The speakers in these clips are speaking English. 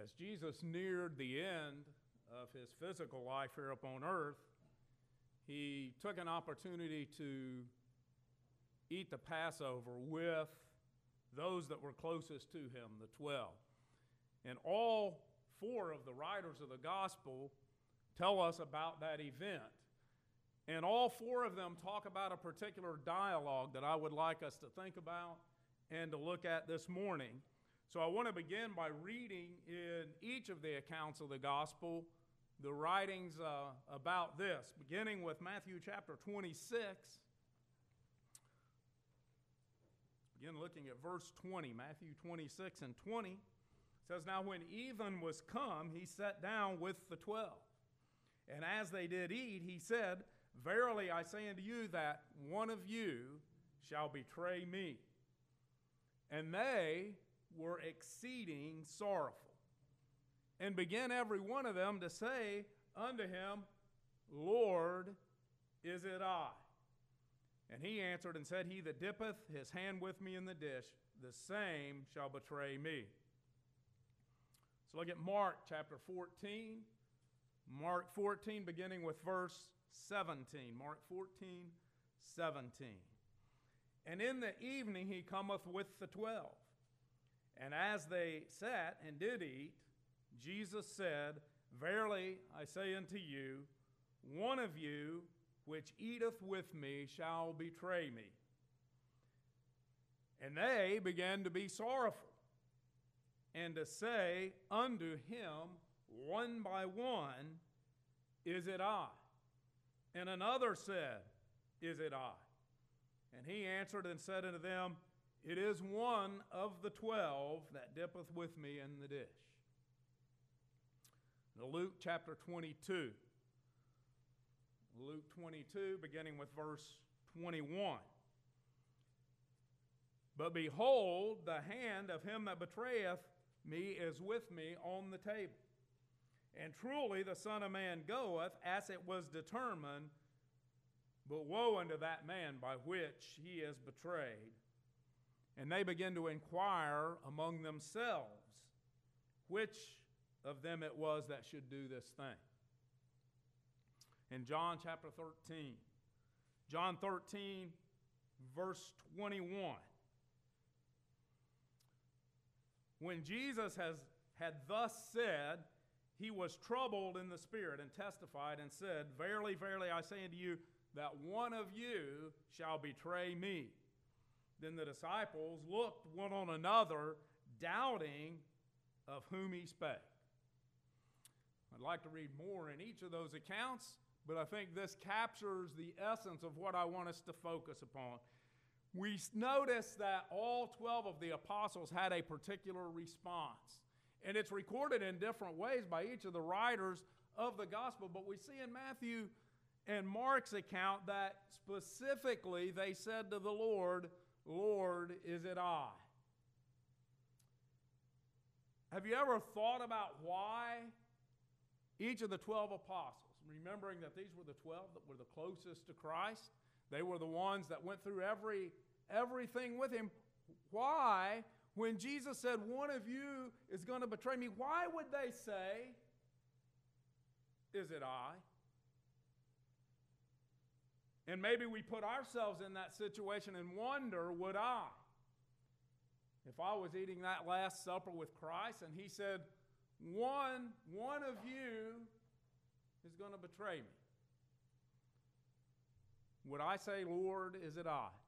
As Jesus neared the end of his physical life here upon earth, he took an opportunity to eat the Passover with those that were closest to him, the 12. And all four of the writers of the gospel tell us about that event. And all four of them talk about a particular dialogue that I would like us to think about and to look at this morning. So I want to begin by reading in each of the accounts of the gospel the writings about this, beginning with Matthew chapter 26. Begin looking at verse 20, Matthew 26 and 20. It says, "Now when even was come, he sat down with the 12. And as they did eat, he said, Verily I say unto you that one of you shall betray me. And they were exceeding sorrowful, and began every one of them to say unto him, Lord, is it I? And he answered and said, He that dippeth his hand with me in the dish, the same shall betray me. So look at Mark chapter 14. Mark 14, beginning with verse 17. Mark 14, 17. And in the evening he cometh with the 12. And as they sat and did eat, Jesus said, Verily I say unto you, one of you which eateth with me shall betray me. And they began to be sorrowful, and to say unto him one by one, Is it I? And another said, Is it I? And he answered and said unto them, It is one of the 12 that dippeth with me in the dish. Luke chapter 22. Luke 22, beginning with verse 21. But behold, the hand of him that betrayeth me is with me on the table. And truly the Son of Man goeth as it was determined, but woe unto that man by which he is betrayed. And they begin to inquire among themselves which of them it was that should do this thing. In John chapter 13, John 13, verse 21. When Jesus had thus said, he was troubled in the spirit and testified and said, Verily, verily, I say unto you, that one of you shall betray me. Then the disciples looked one on another, doubting of whom he spake. I'd like to read more in each of those accounts, but I think this captures the essence of what I want us to focus upon. We notice that all 12 of the apostles had a particular response. And it's recorded in different ways by each of the writers of the gospel. But we see in Matthew and Mark's account that specifically they said to the Lord, Lord, is it I? Have you ever thought about why each of the 12 apostles, remembering that these were the 12 that were the closest to Christ, they were the ones that went through everything with him, why, when Jesus said, one of you is going to betray me, why would they say, is it I? And maybe we put ourselves in that situation and wonder, would I? If I was eating that Last Supper with Christ and he said, one of you is going to betray me, would I say, Lord, is it I?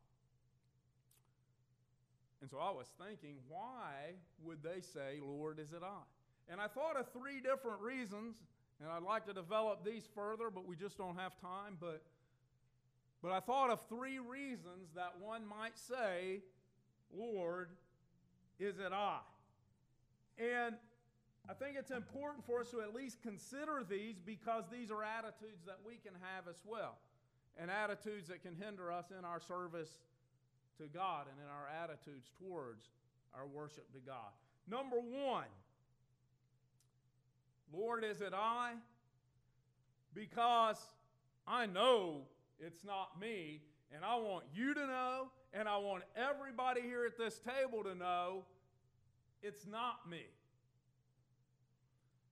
And so I was thinking, why would they say, Lord, is it I? And I thought of three different reasons, and I'd like to develop these further, but we just don't have time. But I thought of three reasons that one might say, Lord, is it I? And I think it's important for us to at least consider these, because these are attitudes that we can have as well, and attitudes that can hinder us in our service to God and in our attitudes towards our worship to God. Number one, Lord, is it I? Because I know it's not me, and I want you to know, and I want everybody here at this table to know it's not me.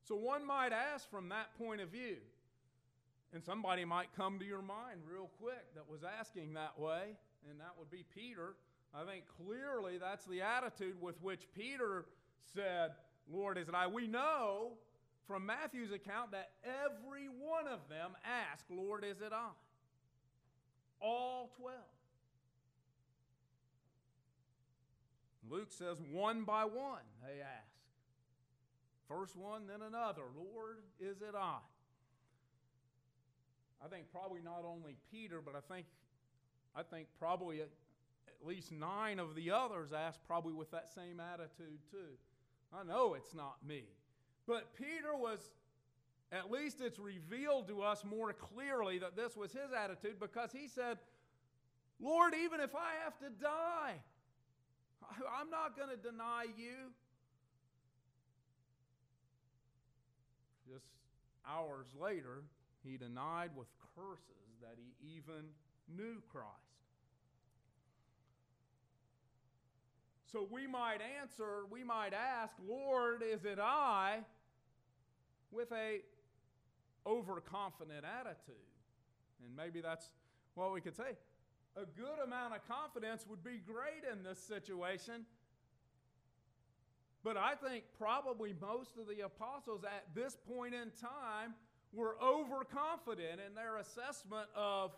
So one might ask from that point of view, and somebody might come to your mind real quick that was asking that way, and that would be Peter. I think clearly that's the attitude with which Peter said, Lord, is it I? We know from Matthew's account that every one of them asked, Lord, is it I? All 12. Luke says one by one they ask. First one, then another. Lord, is it I? I think probably not only Peter, but I think probably at least 9 of the others asked probably with that same attitude too. I know it's not me. But Peter was, at least it's revealed to us more clearly that this was his attitude, because he said, Lord, even if I have to die, I'm not going to deny you. Just hours later, he denied with curses that he even knew Christ. So we might ask, Lord, is it I? With a overconfident attitude. And maybe that's what we could say. A good amount of confidence would be great in this situation. But I think probably most of the apostles at this point in time were overconfident in their assessment of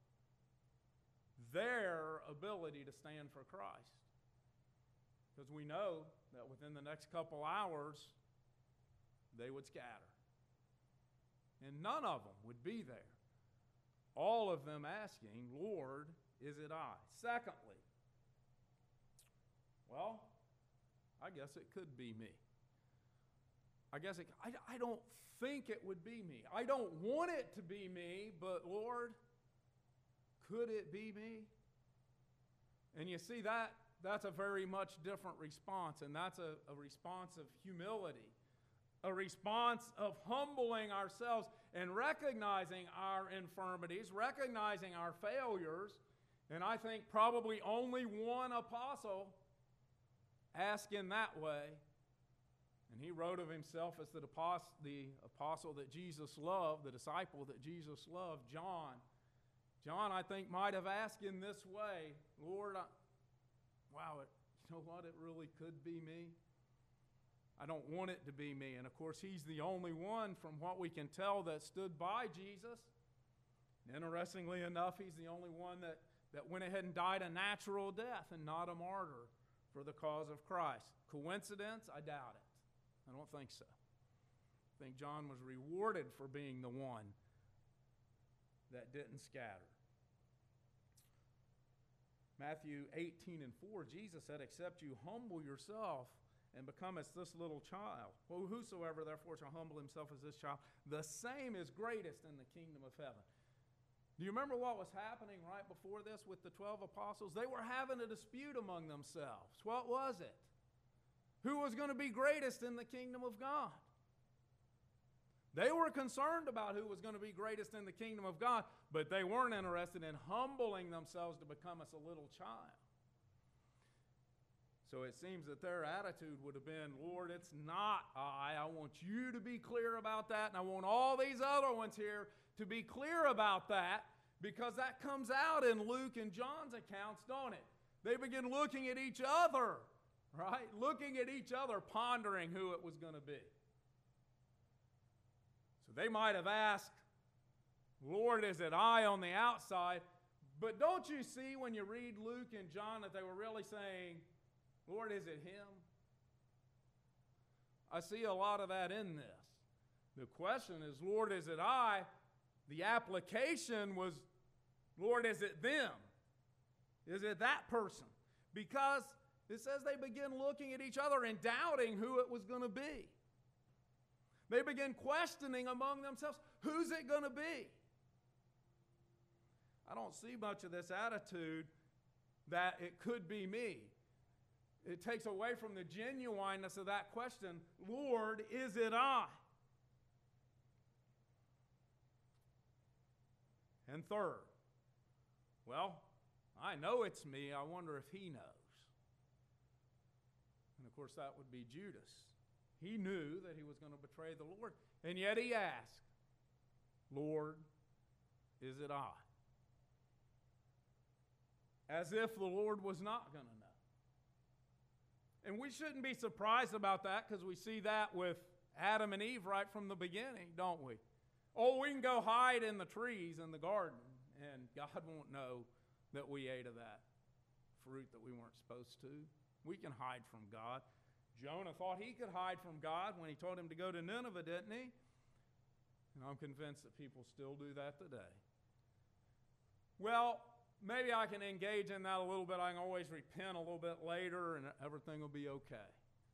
their ability to stand for Christ. Because we know that within the next couple hours, they would scatter. And none of them would be there. All of them asking, Lord, is it I? Secondly, well, I guess it could be me. I don't think it would be me. I don't want it to be me, but Lord, could it be me? And you see, that's a very much different response, and that's a response of humility, a response of humbling ourselves and recognizing our infirmities, recognizing our failures. And I think probably only one apostle asked in that way. And he wrote of himself as the apostle that Jesus loved, the disciple that Jesus loved, John. John, I think, might have asked in this way, Lord, you know what? It really could be me. I don't want it to be me. And of course, he's the only one, from what we can tell, that stood by Jesus. Interestingly enough, he's the only one that went ahead and died a natural death and not a martyr for the cause of Christ. Coincidence? I doubt it. I don't think so. I think John was rewarded for being the one that didn't scatter. Matthew 18:4, Jesus said, except you humble yourself and become as this little child. Well, whosoever therefore shall humble himself as this child, the same is greatest in the kingdom of heaven. Do you remember what was happening right before this with the 12 apostles? They were having a dispute among themselves. What was it? Who was going to be greatest in the kingdom of God? They were concerned about who was going to be greatest in the kingdom of God, but they weren't interested in humbling themselves to become as a little child. So it seems that their attitude would have been, Lord, it's not I. I want you to be clear about that, and I want all these other ones here to be clear about that, because that comes out in Luke and John's accounts, don't it? They begin looking at each other, right? Looking at each other, pondering who it was going to be. So they might have asked, Lord, is it I on the outside? But don't you see when you read Luke and John that they were really saying, Lord, is it him? I see a lot of that in this. The question is, Lord, is it I? The application was, Lord, is it them? Is it that person? Because it says they begin looking at each other and doubting who it was going to be. They begin questioning among themselves, who's it going to be? I don't see much of this attitude that it could be me. It takes away from the genuineness of that question, Lord, is it I? And third, well, I know it's me. I wonder if he knows. And of course, that would be Judas. He knew that he was going to betray the Lord. And yet he asked, Lord, is it I? As if the Lord was not going to know. And we shouldn't be surprised about that, because we see that with Adam and Eve right from the beginning, don't we? Oh, we can go hide in the trees in the garden, and God won't know that we ate of that fruit that we weren't supposed to. We can hide from God. Jonah thought he could hide from God when he told him to go to Nineveh, didn't he? And I'm convinced that people still do that today. Well, maybe I can engage in that a little bit. I can always repent a little bit later and everything will be okay.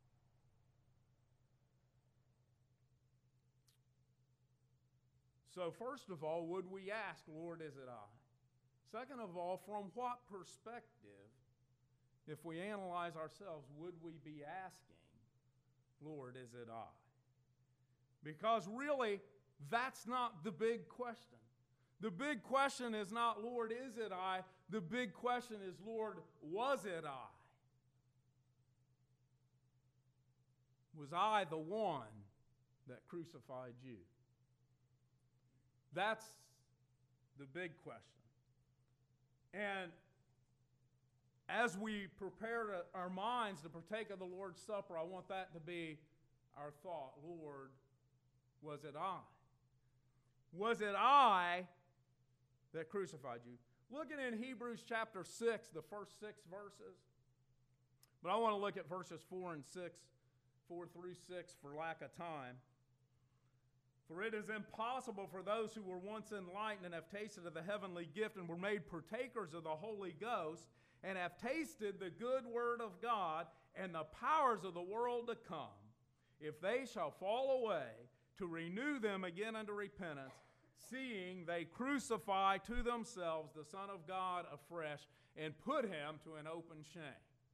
So first of all, would we ask, Lord, is it I? Second of all, from what perspective, if we analyze ourselves, would we be asking, Lord, is it I? Because really, that's not the big question. The big question is not, Lord, is it I? The big question is, Lord, was it I? Was I the one that crucified you? That's the big question. And as we prepare our minds to partake of the Lord's Supper, I want that to be our thought. Lord, was it I? Was it I that crucified you? Looking in Hebrews chapter 6, the first 6 verses. But I want to look at verses 4 through 6 for lack of time. For it is impossible for those who were once enlightened and have tasted of the heavenly gift and were made partakers of the Holy Ghost and have tasted the good word of God and the powers of the world to come, if they shall fall away, to renew them again unto repentance, seeing they crucify to themselves the Son of God afresh and put him to an open shame.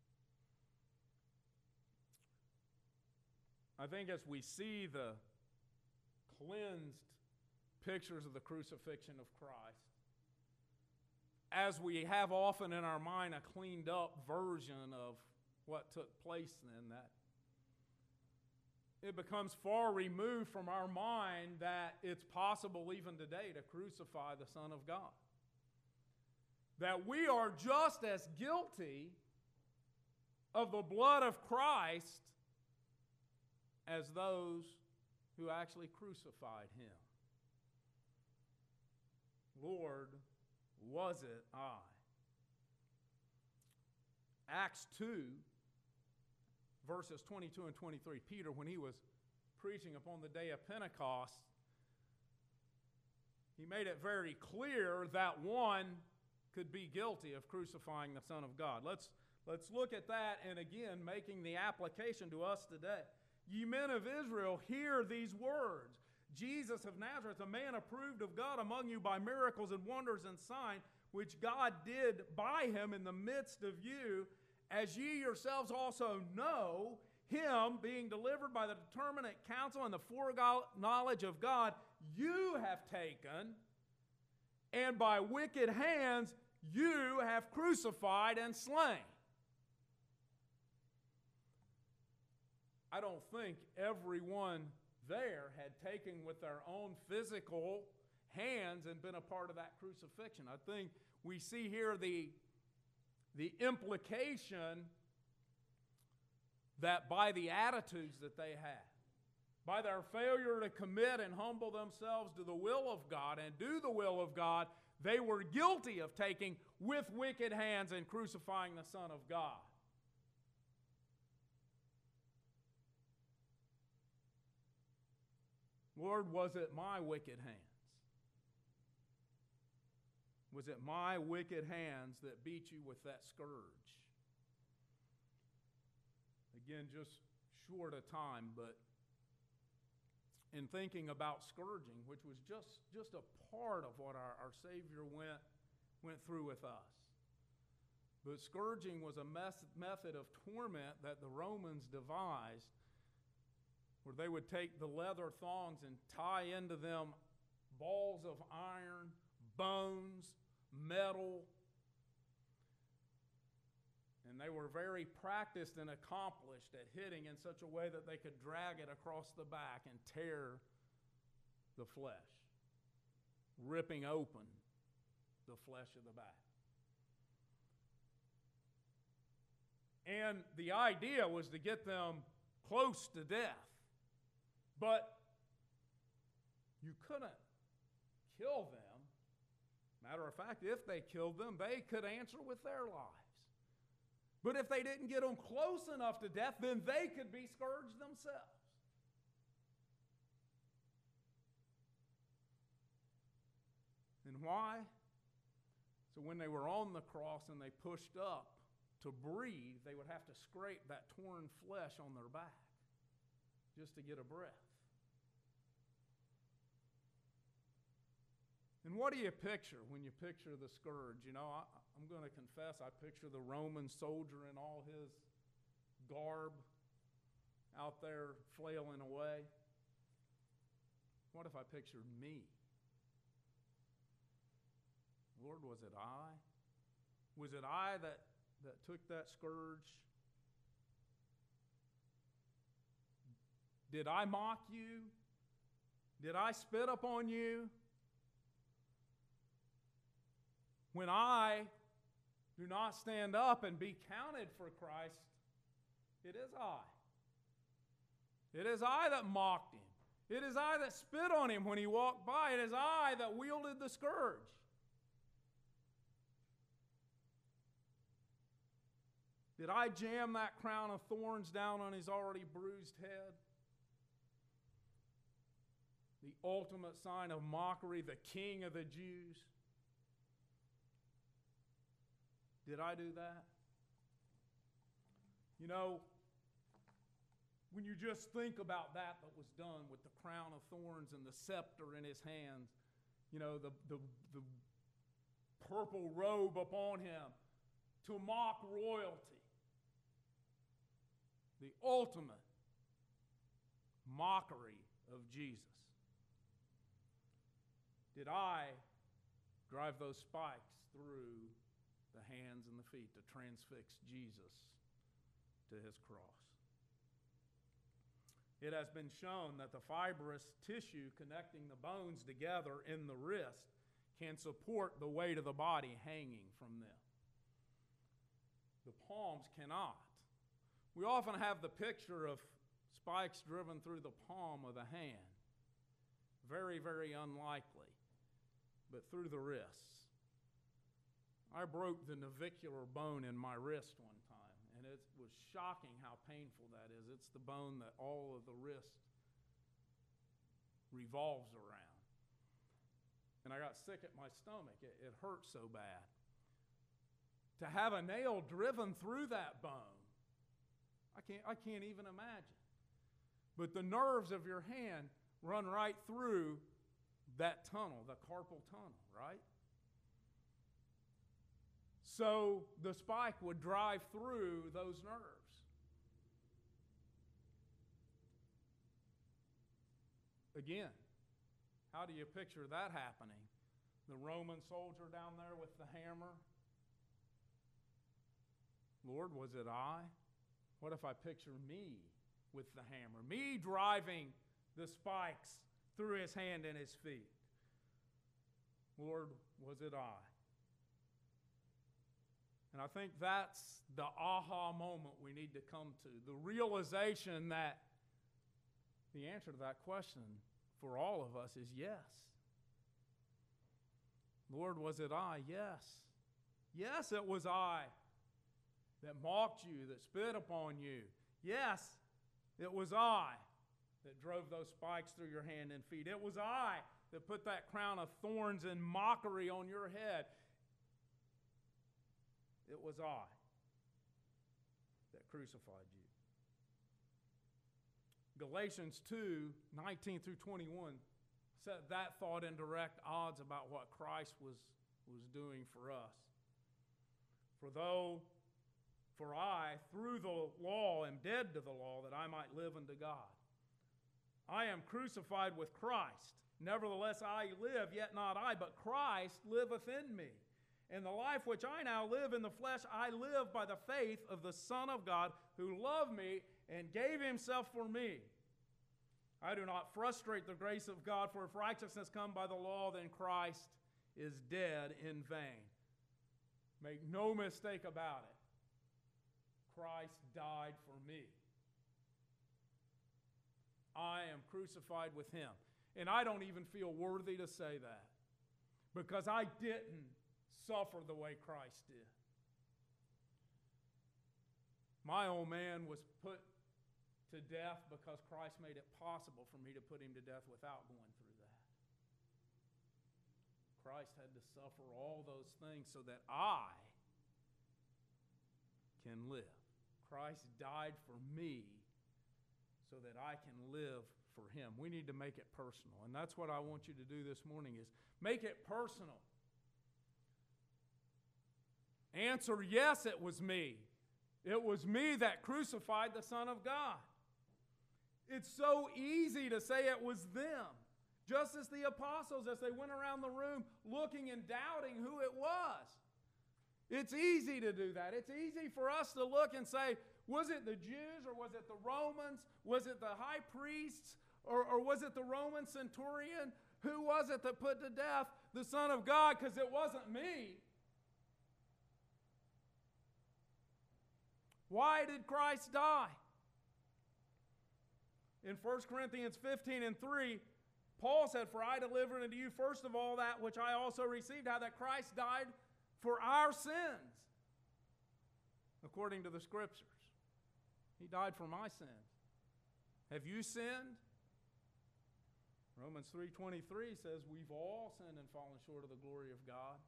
I think as we see the cleansed pictures of the crucifixion of Christ, as we have often in our mind a cleaned up version of what took place then, that it becomes far removed from our mind that it's possible even today to crucify the Son of God. That we are just as guilty of the blood of Christ as those who actually crucified him. Lord, was it I? Acts 2, verses 22 and 23. Peter, when he was preaching upon the day of Pentecost, he made it very clear that one could be guilty of crucifying the Son of God. Let's look at that, and again, making the application to us today. Ye men of Israel, hear these words. Jesus of Nazareth, a man approved of God among you by miracles and wonders and signs, which God did by him in the midst of you, as ye yourselves also know, him being delivered by the determinate counsel and the foreknowledge of God, you have taken, and by wicked hands you have crucified and slain. I don't think everyone there had taken with their own physical hands and been a part of that crucifixion. I think we see here the implication that by the attitudes that they had, by their failure to commit and humble themselves to the will of God and do the will of God, they were guilty of taking with wicked hands and crucifying the Son of God. Lord, was it my wicked hands? Was it my wicked hands that beat you with that scourge? Again, just short of time, but in thinking about scourging, which was just a part of what our Savior went through with us. But scourging was a method of torment that the Romans devised, where they would take the leather thongs and tie into them balls of iron, bones, metal, and And they were very practiced and accomplished at hitting in such a way that they could drag it across the back and tear the flesh, ripping open the flesh of the back. And the idea was to get them close to death. But you couldn't kill them. Matter of fact, if they killed them, they could answer with their lives. But if they didn't get them close enough to death, then they could be scourged themselves. And why? So when they were on the cross and they pushed up to breathe, they would have to scrape that torn flesh on their back just to get a breath. And what do you picture when you picture the scourge? You know, I'm going to confess, I picture the Roman soldier in all his garb out there flailing away. What if I pictured me? Lord, was it I? Was it I that took that scourge? Did I mock you? Did I spit upon you? When I do not stand up and be counted for Christ, it is I. It is I that mocked him. It is I that spit on him when he walked by. It is I that wielded the scourge. Did I jam that crown of thorns down on his already bruised head? The ultimate sign of mockery, the King of the Jews. Did I do that? You know, when you just think about that was done with the crown of thorns and the scepter in his hands, you know, the purple robe upon him to mock royalty. The ultimate mockery of Jesus. Did I drive those spikes through the hands and the feet to transfix Jesus to his cross? It has been shown that the fibrous tissue connecting the bones together in the wrist can support the weight of the body hanging from them. The palms cannot. We often have the picture of spikes driven through the palm of the hand. Very, very unlikely, but through the wrists. I broke the navicular bone in my wrist one time, and it was shocking how painful that is. It's the bone that all of the wrist revolves around. And I got sick at my stomach. It hurt so bad. To have a nail driven through that bone, I can't even imagine. But the nerves of your hand run right through that tunnel, the carpal tunnel, right? So the spike would drive through those nerves. Again, how do you picture that happening? The Roman soldier down there with the hammer? Lord, was it I? What if I picture me with the hammer? Me driving the spikes through his hand and his feet. Lord, was it I? And I think that's the aha moment we need to come to. The realization that the answer to that question for all of us is yes. Lord, was it I? Yes. Yes, it was I that mocked you, that spit upon you. Yes, it was I that drove those spikes through your hand and feet. It was I that put that crown of thorns and mockery on your head. It was I that crucified you. Galatians 2:19 through 21 set that thought in direct odds about what Christ was doing for us. For I, through the law, am dead to the law, that I might live unto God. I am crucified with Christ. Nevertheless, I live, yet not I, but Christ liveth in me. And the life which I now live in the flesh, I live by the faith of the Son of God, who loved me and gave himself for me. I do not frustrate the grace of God, for if righteousness come by the law, then Christ is dead in vain. Make no mistake about it. Christ died for me. I am crucified with him. And I don't even feel worthy to say that, because I didn't suffer the way Christ did. My old man was put to death because Christ made it possible for me to put him to death without going through that. Christ had to suffer all those things so that I can live. Christ died for me so that I can live for him. We need to make it personal. And that's what I want you to do this morning, is make it personal. Answer, yes, it was me. It was me that crucified the Son of God. It's so easy to say it was them. Just as the apostles, as they went around the room looking and doubting who it was. It's easy to do that. It's easy for us to look and say, was it the Jews or was it the Romans? Was it the high priests or was it the Roman centurion? Who was it that put to death the Son of God? Because it wasn't me. Why did Christ die? In 1 Corinthians 15:3, Paul said, for I delivered unto you first of all that which I also received, how that Christ died for our sins, according to the Scriptures. He died for my sins. Have you sinned? Romans 3:23 says we've all sinned and fallen short of the glory of God.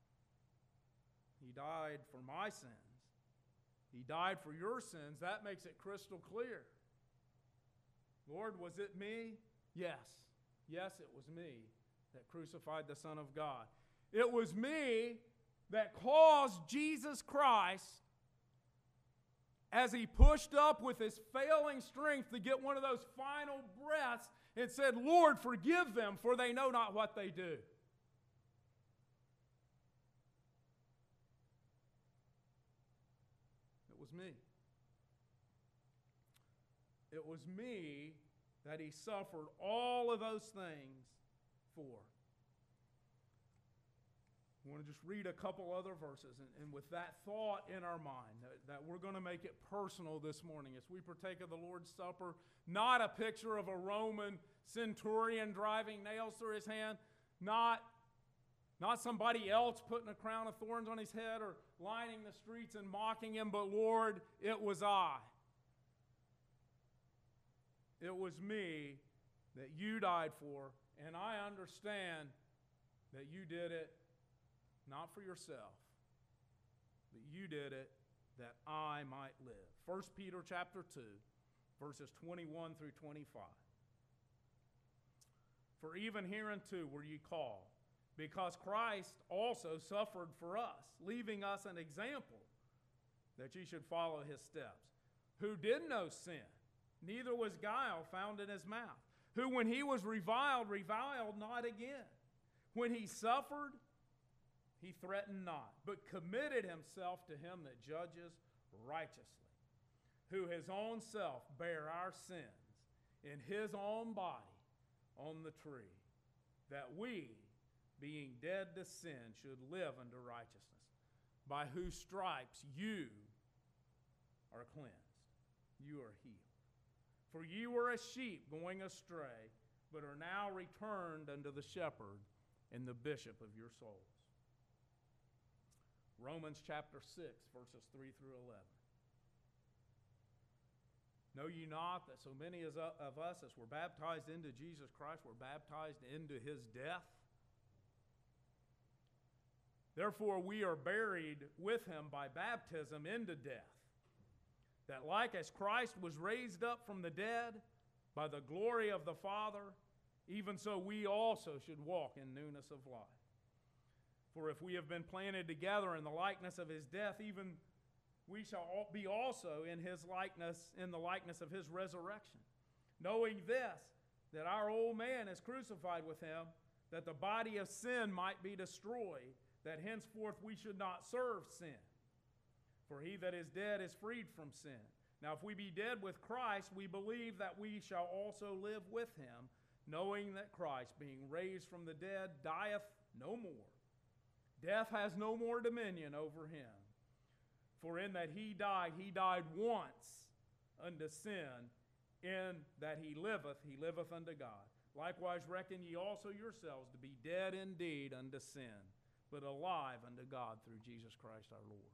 He died for my sins. He died for your sins. That makes it crystal clear. Lord, was it me? Yes. Yes, it was me that crucified the Son of God. It was me that caused Jesus Christ, as he pushed up with his failing strength to get one of those final breaths, and said, Lord, forgive them, for they know not what they do. It was me. It was me that he suffered all of those things for. I want to just read a couple other verses, and with that thought in our mind, that we're going to make it personal this morning as we partake of the Lord's Supper, not a picture of a Roman centurion driving nails through his hand, not somebody else putting a crown of thorns on his head or lining the streets and mocking him, but Lord, it was I. It was me that you died for, and I understand that you did it not for yourself, but you did it that I might live. 1 Peter chapter 2, verses 21 through 25. For even hereunto were ye called, because Christ also suffered for us, leaving us an example that ye should follow his steps, who did no sin, neither was guile found in his mouth, who when he was reviled not again. When he suffered, he threatened not, but committed himself to him that judges righteously, who his own self bare our sins in his own body on the tree, that we, being dead to sin, should live unto righteousness, by whose stripes you are cleansed, you are healed. For ye were as sheep going astray, but are now returned unto the shepherd and the bishop of your souls. Romans chapter 6, verses 3 through 11. Know ye not that so many of us as were baptized into Jesus Christ were baptized into his death? Therefore we are buried with him by baptism into death, that like as Christ was raised up from the dead by the glory of the Father, even so we also should walk in newness of life. For if we have been planted together in the likeness of his death, even we shall be also in his likeness, in the likeness of his resurrection. Knowing this, that our old man is crucified with him, that the body of sin might be destroyed, that henceforth we should not serve sin. For he that is dead is freed from sin. Now if we be dead with Christ, we believe that we shall also live with him, knowing that Christ, being raised from the dead, dieth no more. Death has no more dominion over him. For in that he died once unto sin. In that he liveth unto God. Likewise reckon ye also yourselves to be dead indeed unto sin, but alive unto God through Jesus Christ our Lord.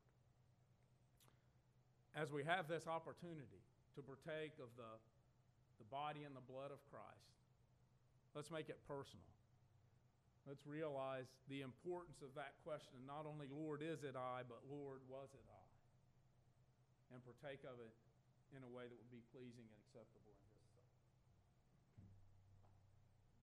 As we have this opportunity to partake of the body and the blood of Christ, let's make it personal. Let's realize the importance of that question. Not only, Lord, is it I, but Lord, was it I? And partake of it in a way that would be pleasing and acceptable in